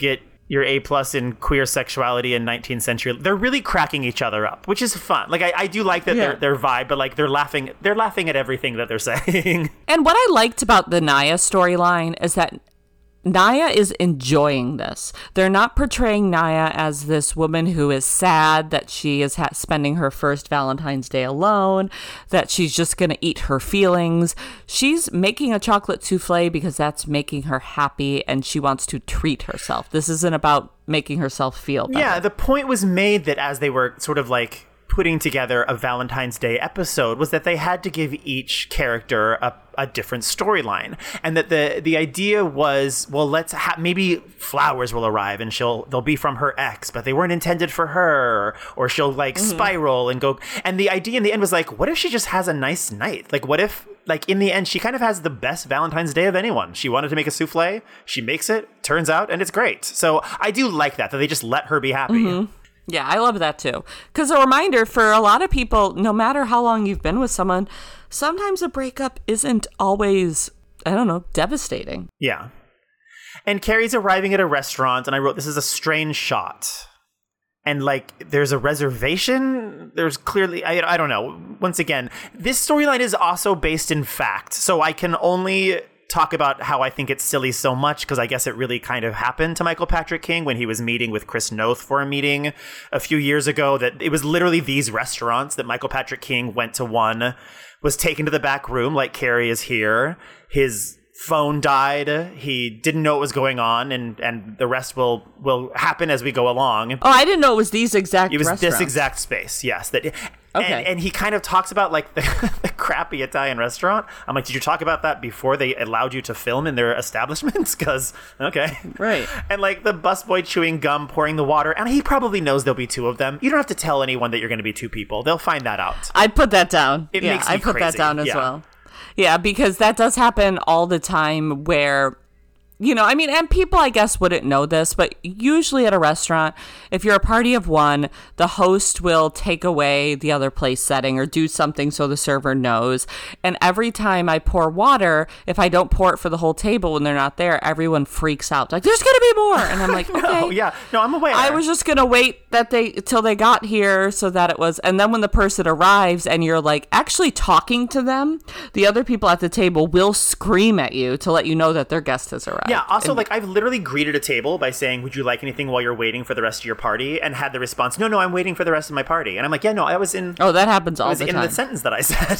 your A+ in queer sexuality in 19th century. They're really cracking each other up, which is fun. Like I do like that their vibe, but like they're laughing at everything that they're saying. And what I liked about the Naya storyline is that Naya is enjoying this. They're not portraying Naya as this woman who is sad that she is spending her first Valentine's Day alone, that she's just going to eat her feelings. She's making a chocolate souffle because that's making her happy and she wants to treat herself. This isn't about making herself feel better. Yeah, the point was made that as they were sort of like putting together a Valentine's Day episode was that they had to give each character a different storyline, and that the idea was, well, let's maybe flowers will arrive and they'll be from her ex, but they weren't intended for her, or she'll like spiral and go. And the idea in the end was like, what if she just has a nice night? Like, what if like in the end she kind of has the best Valentine's Day of anyone? She wanted to make a souffle, she makes it, turns out, and it's great. So I do like that they just let her be happy. Yeah, I love that too. Because a reminder for a lot of people, no matter how long you've been with someone, sometimes a breakup isn't always, I don't know, devastating. Yeah. And Carrie's arriving at a restaurant, and I wrote, this is a strange shot. And like, there's a reservation. There's clearly, I don't know. Once again, this storyline is also based in fact. So I can only talk about how I think it's silly so much because I guess it really kind of happened to Michael Patrick King when he was meeting with Chris Noth for a meeting a few years ago, that it was literally these restaurants that Michael Patrick King went to. One was taken to the back room like Carrie is here. His phone died. He didn't know what was going on, and the rest will happen as we go along. Oh, I didn't know it was these exact restaurants. This exact space, yes. Okay. And he kind of talks about like the crappy Italian restaurant. I'm like, did you talk about that before they allowed you to film in their establishments? Because, okay. Right. And like the busboy chewing gum, pouring the water. And he probably knows there'll be two of them. You don't have to tell anyone that you're going to be two people. They'll find that out. I'd put that down. It makes me I put crazy. that down as well. Yeah, because that does happen all the time where, you know, I mean, and people, I guess, wouldn't know this, but usually at a restaurant, if you're a party of one, the host will take away the other place setting or do something so the server knows. And every time I pour water, if I don't pour it for the whole table when they're not there, everyone freaks out. Like, there's going to be more. And I'm like, okay. No, I'm aware. I was just going to wait till they got here so that it was. And then when the person arrives and you're like actually talking to them, the other people at the table will scream at you to let you know that their guest has arrived. Yeah, also, like, I've literally greeted a table by saying, would you like anything while you're waiting for the rest of your party? And had the response, no, I'm waiting for the rest of my party. And I'm like, yeah, no, I was in... Oh, that happens all the time. in the sentence that I said.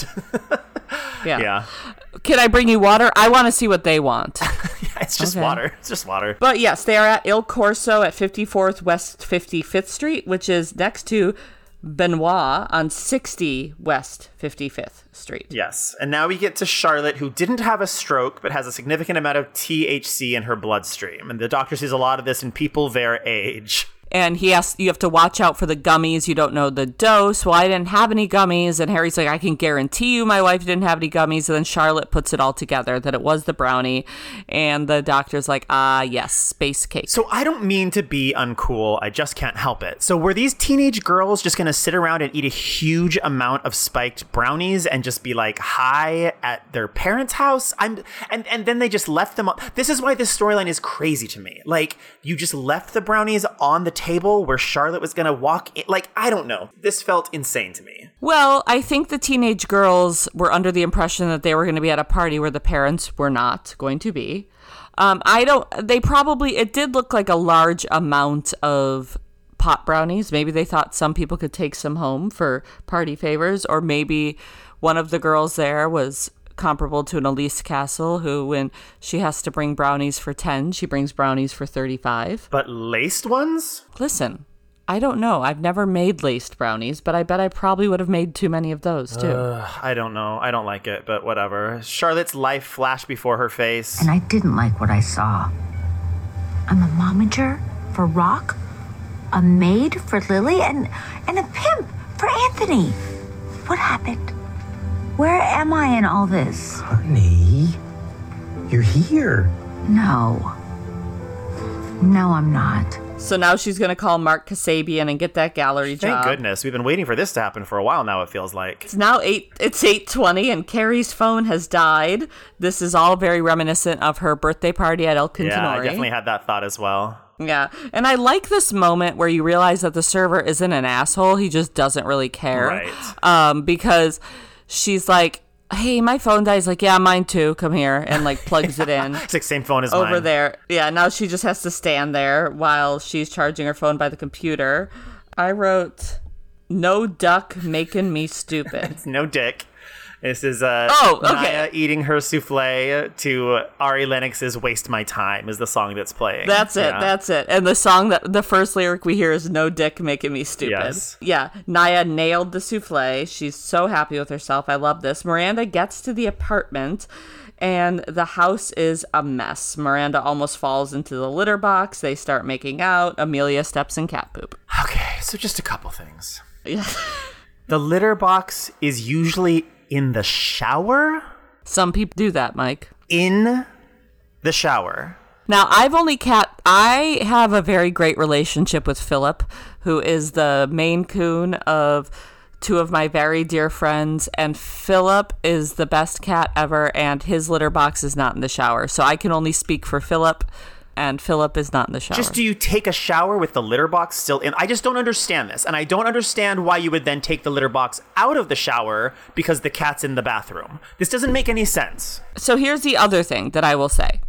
Yeah. Can I bring you water? I want to see what they want. Yeah, it's just water. It's just water. But yes, they are at Il Corso at 54th West 55th Street, which is next to Benoit on 60 West 55th Street. Yes. And now we get to Charlotte, who didn't have a stroke, but has a significant amount of THC in her bloodstream. And the doctor sees a lot of this in people their age. And you have to watch out for the gummies. You don't know the dose. Well, I didn't have any gummies. And Harry's like, I can guarantee you my wife didn't have any gummies. And then Charlotte puts it all together that it was the brownie. And the doctor's like, yes, space cake. So I don't mean to be uncool. I just can't help it. So were these teenage girls just going to sit around and eat a huge amount of spiked brownies and just be like high at their parents' house? And then they just left them. This is why this storyline is crazy to me. Like, you just left the brownies on the table where Charlotte was going to walk in. Like, I don't know. This felt insane to me. Well, I think the teenage girls were under the impression that they were going to be at a party where the parents were not going to be. It did look like a large amount of pot brownies. Maybe they thought some people could take some home for party favors, or maybe one of the girls there was comparable to an Elise Castle, who, when she has to bring brownies for 10, she brings brownies for 35. But laced ones? Listen, I don't know. I've never made laced brownies, but I bet I probably would have made too many of those, too. I don't know. I don't like it, but whatever. Charlotte's life flashed before her face. And I didn't like what I saw. I'm a momager for Rock, a maid for Lily, and a pimp for Anthony. What happened? Where am I in all this? Honey, you're here. No, I'm not. So now she's going to call Mark Kasabian and get that gallery job. Thank goodness. We've been waiting for this to happen for a while now, it feels like. It's now 8:20 and Carrie's phone has died. This is all very reminiscent of her birthday party at El Cantinori. Yeah, I definitely had that thought as well. Yeah. And I like this moment where you realize that the server isn't an asshole. He just doesn't really care. Right. Because she's like, hey, my phone dies. Like, yeah, mine too. Come here. And like plugs it in. It's like same phone as over mine. there. Yeah. Now she just has to stand there while she's charging her phone by the computer. I wrote, no duck making me stupid. It's no dick. This is Naya eating her souffle to Ari Lennox's "Waste My Time" is the song that's playing. That's it. Yeah. That's it. And the song the first lyric we hear is "No dick making me stupid." Yes. Yeah. Naya nailed the souffle. She's so happy with herself. I love this. Miranda gets to the apartment, and the house is a mess. Miranda almost falls into the litter box. They start making out. Amelia steps in cat poop. Okay, so just a couple things. Yeah. The litter box is usually in the shower? Some people do that, Mike. In the shower. Now, I have a very great relationship with Philip, who is the Maine Coon of two of my very dear friends, and Philip is the best cat ever, and his litter box is not in the shower. So I can only speak for Philip, and Philip is not in the shower. Just do you take a shower with the litter box still in? I just don't understand this. And I don't understand why you would then take the litter box out of the shower because the cat's in the bathroom. This doesn't make any sense. So here's the other thing that I will say.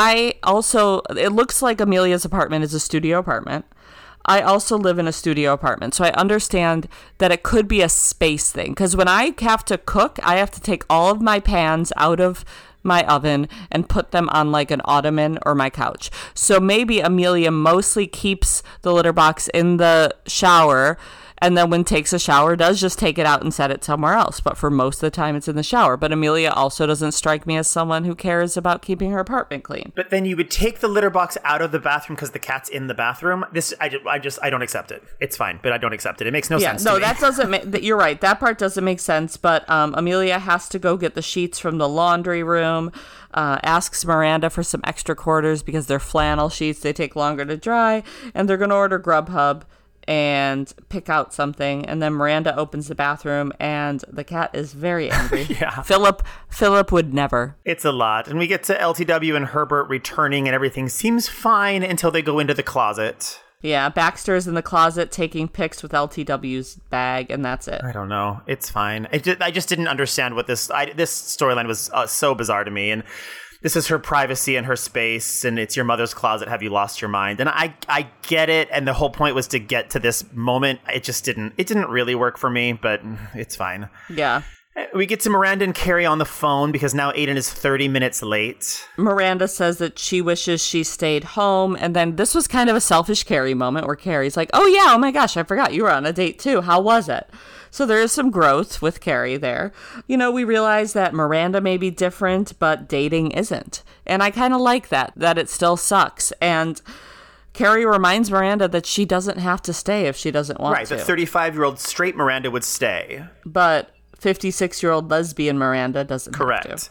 It looks like Amelia's apartment is a studio apartment. I also live in a studio apartment, so I understand that it could be a space thing. Because when I have to cook, I have to take all of my pans out of my oven and put them on like an ottoman or my couch. So maybe Amelia mostly keeps the litter box in the shower, and then when takes a shower does just take it out and set it somewhere else. But for most of the time it's in the shower. But Amelia also doesn't strike me as someone who cares about keeping her apartment clean. But then you would take the litter box out of the bathroom because the cat's in the bathroom. I don't accept it. It's fine, but I don't accept it. It makes no sense to me. That doesn't make, you're right. That part doesn't make sense. But Amelia has to go get the sheets from the laundry room, asks Miranda for some extra quarters because they're flannel sheets. They take longer to dry, and they're going to order Grubhub and pick out something, and then Miranda opens the bathroom and the cat is very angry. Yeah. Philip would never. It's a lot. And we get to LTW and Herbert returning and everything seems fine until they go into the closet. Yeah, Baxter's in the closet taking pics with LTW's bag, and that's it. I don't know. It's fine. I just didn't understand what this storyline was so bizarre to me. And this is her privacy and her space, and it's your mother's closet. Have you lost your mind? And I get it, and the whole point was to get to this moment. It didn't really work for me, but it's fine. Yeah. We get to Miranda and Carrie on the phone because now Aiden is 30 minutes late. Miranda says that she wishes she stayed home, and then this was kind of a selfish Carrie moment where Carrie's like, oh yeah, oh my gosh, I forgot you were on a date too. How was it? So there is some growth with Carrie there. You know, we realize that Miranda may be different, but dating isn't. And I kind of like that it still sucks. And Carrie reminds Miranda that she doesn't have to stay if she doesn't want to. Right, the 35-year-old straight Miranda would stay. But 56-year-old lesbian Miranda doesn't Correct. have to.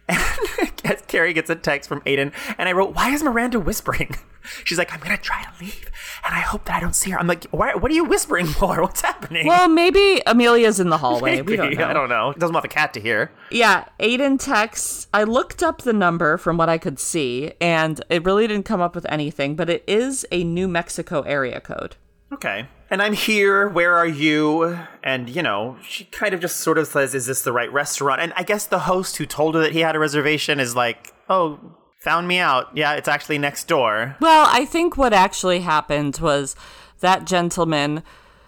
And Carrie gets a text from Aiden, and I wrote, why is Miranda whispering? She's like, I'm going to try to leave, and I hope that I don't see her. I'm like, what are you whispering for? What's happening? Well, maybe Amelia's in the hallway. Maybe. We don't know. I don't know. It doesn't want the cat to hear. Yeah, Aiden texts. I looked up the number from what I could see, and it really didn't come up with anything, but it is a New Mexico area code. Okay. And I'm here. Where are you? And, she kind of just sort of says, is this the right restaurant? And I guess the host who told her that he had a reservation is like, oh, found me out. Yeah, it's actually next door. Well, I think what actually happened was that gentleman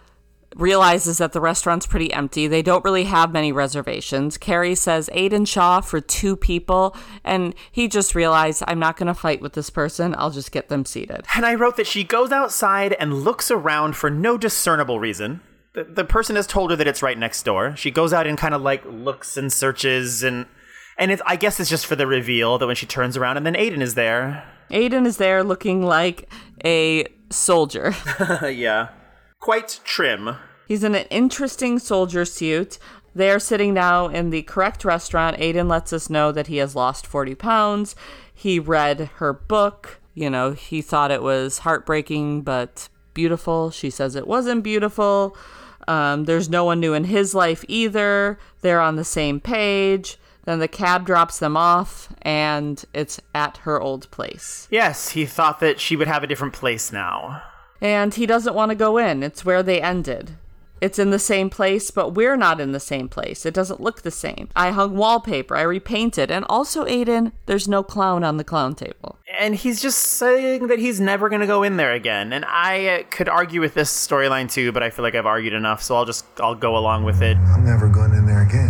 realizes that the restaurant's pretty empty. They don't really have many reservations. Carrie says Aiden Shaw for 2 people, and he just realized, I'm not going to fight with this person. I'll just get them seated. And I wrote that she goes outside and looks around for no discernible reason. The person has told her that it's right next door. She goes out and kind of like looks and searches, and I guess it's just for the reveal that when she turns around and then Aiden is there. Aiden is there looking like a soldier. Yeah. Quite trim. He's in an interesting soldier suit. They're sitting now in the correct restaurant. Aiden lets us know that he has lost 40 pounds. He read her book. He thought it was heartbreaking but beautiful. She says it wasn't beautiful. There's no one new in his life either. They're on the same page. Then the cab drops them off, and it's at her old place. Yes, he thought that she would have a different place now. And he doesn't want to go in. It's where they ended. It's in the same place, but we're not in the same place. It doesn't look the same. I hung wallpaper. I repainted. And also, Aiden, there's no clown on the clown table. And he's just saying that he's never going to go in there again. And I could argue with this storyline too, but I feel like I've argued enough, so I'll go along with it. I'm never going in there again.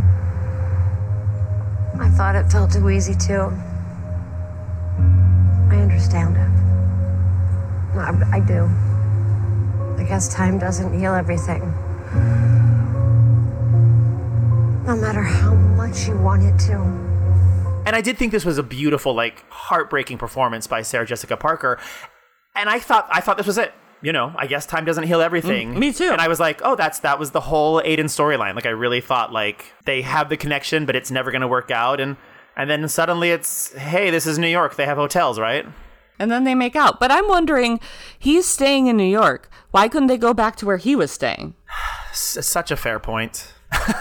I thought it felt too easy, too. I understand it. I do. I guess time doesn't heal everything. No matter how much you want it to. And I did think this was a beautiful, like, heartbreaking performance by Sarah Jessica Parker. And I thought this was it. You know, I guess time doesn't heal everything. Me too. And I was like, oh, that was the whole Aiden storyline. Like, I really thought, like, they have the connection, but it's never going to work out. And then suddenly it's, hey, this is New York. They have hotels, right? And then they make out. But I'm wondering, he's staying in New York. Why couldn't they go back to where he was staying? Such a fair point.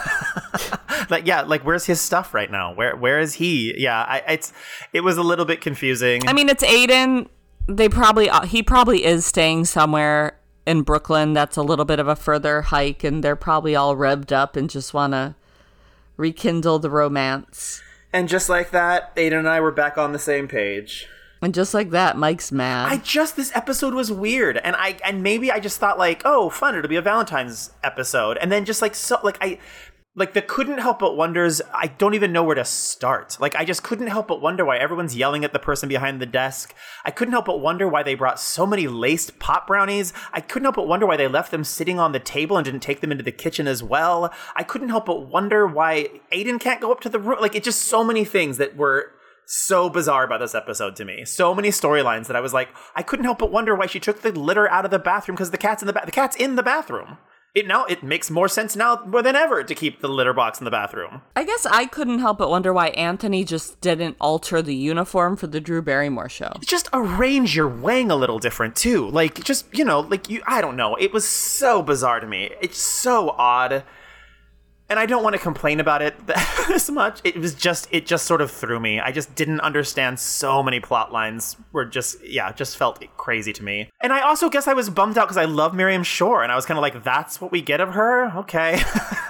Like where's his stuff right now? Where is he? Yeah, it was a little bit confusing. I mean, it's Aiden. He probably is staying somewhere in Brooklyn. That's a little bit of a further hike, and they're probably all revved up and just want to rekindle the romance. And just like that, Aiden and I were back on the same page. And just like that, Mike's mad. This episode was weird, and maybe I just thought like, oh, fun, it'll be a Valentine's episode, and then just the couldn't help but wonders. I don't even know where to start. Like, I just couldn't help but wonder why everyone's yelling at the person behind the desk. I couldn't help but wonder why they brought so many laced pop brownies. I couldn't help but wonder why they left them sitting on the table and didn't take them into the kitchen as well. I couldn't help but wonder why Aiden can't go up to the room. Like, it's just so many things that were so bizarre about this episode to me. So many storylines that I was like, I couldn't help but wonder why she took the litter out of the bathroom because the cat's in the bathroom. It makes more sense now more than ever to keep the litter box in the bathroom. I guess I couldn't help but wonder why Anthony just didn't alter the uniform for the Drew Barrymore show. Just arrange your wang a little different too. Like, just, I don't know. It was so bizarre to me. It's so odd. And I don't want to complain about it this much. It just sort of threw me. I just didn't understand so many plot lines were just felt crazy to me. And I also guess I was bummed out because I love Miriam Shore. And I was kind of like, that's what we get of her? Okay.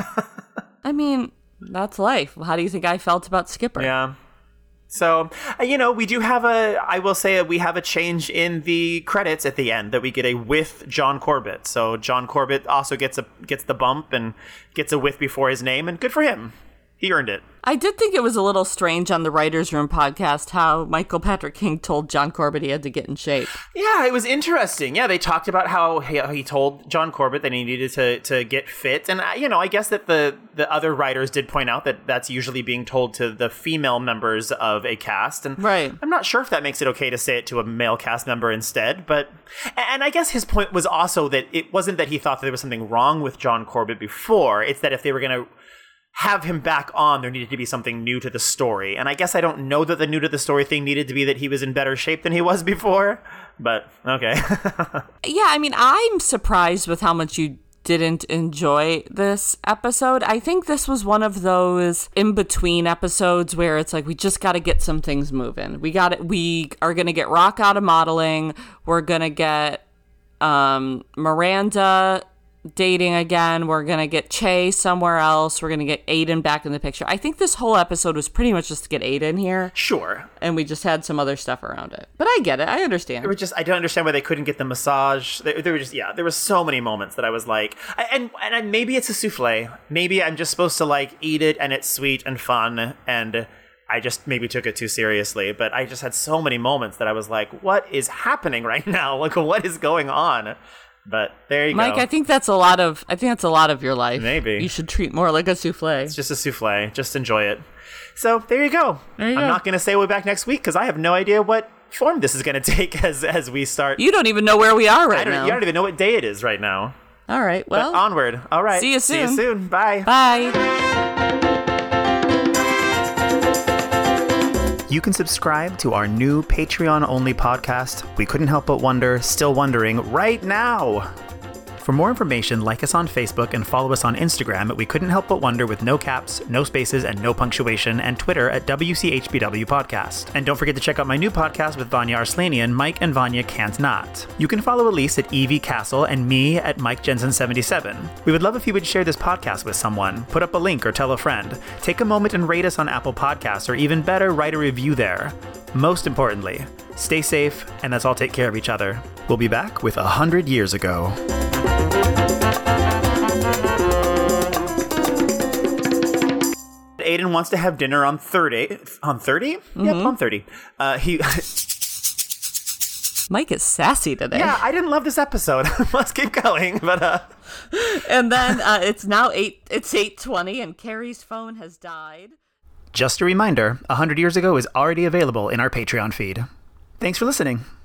I mean, that's life. How do you think I felt about Skipper? Yeah. So, we do have we have a change in the credits at the end that we get a with John Corbett. So John Corbett also gets the bump and gets a with before his name, and good for him. He earned it. I did think it was a little strange on the Writers' Room podcast how Michael Patrick King told John Corbett he had to get in shape. Yeah, it was interesting. Yeah, they talked about how he told John Corbett that he needed to get fit. And, I guess that the other writers did point out that that's usually being told to the female members of a cast. And right. I'm not sure if that makes it okay to say it to a male cast member instead. And I guess his point was also that it wasn't that he thought that there was something wrong with John Corbett before. It's that if they were going to have him back on, there needed to be something new to the story. And I guess I don't know that the new to the story thing needed to be that he was in better shape than he was before, but okay. Yeah, I mean, I'm surprised with how much you didn't enjoy this episode. I think this was one of those in-between episodes where it's like, we just got to get some things moving. We are going to get Rock out of modeling. We're going to get Miranda dating again. We're going to get Che somewhere else. We're going to get Aiden back in the picture. I think this whole episode was pretty much just to get Aiden here. Sure. And we just had some other stuff around it. But I get it. I understand. I don't understand why they couldn't get the massage. There were so many moments that I was like, and maybe it's a souffle. Maybe I'm just supposed to like eat it and it's sweet and fun, and I just maybe took it too seriously. But I just had so many moments that I was like, what is happening right now? Like, what is going on? But there you Mike, go. Mike, I think that's a lot of your life. Maybe. You should treat more like a souffle. It's just a souffle. Just enjoy it. So there you go. I'm not going to say we'll be back next week because I have no idea what form this is going to take as we start. You don't even know where we are now. You don't even know what day it is right now. All right. Well, but onward. All right. See you soon. See you soon. Bye. Bye. You can subscribe to our new Patreon-only podcast, We Couldn't Help But Wonder, Still Wondering, right now. For more information, like us on Facebook and follow us on Instagram at We Couldn't Help But Wonder with no caps, no spaces, and no punctuation, and Twitter at WCHBW Podcast. And don't forget to check out my new podcast with Vanya Arslanian, Mike and Vanya Can't Not. You can follow Elise at Evie Castle and me at Mike Jensen77. We would love if you would share this podcast with someone, put up a link or tell a friend. Take a moment and rate us on Apple Podcasts, or even better, write a review there. Most importantly, stay safe, and let's all take care of each other. We'll be back with 100 Years Ago. Aiden wants to have dinner on 30. On 30? Mm-hmm. Yep, on 30. Mike is sassy today. Yeah, I didn't love this episode. Let's keep going. But And then it's now 8:20 and Carrie's phone has died. Just a reminder, 100 Years Ago is already available in our Patreon feed. Thanks for listening.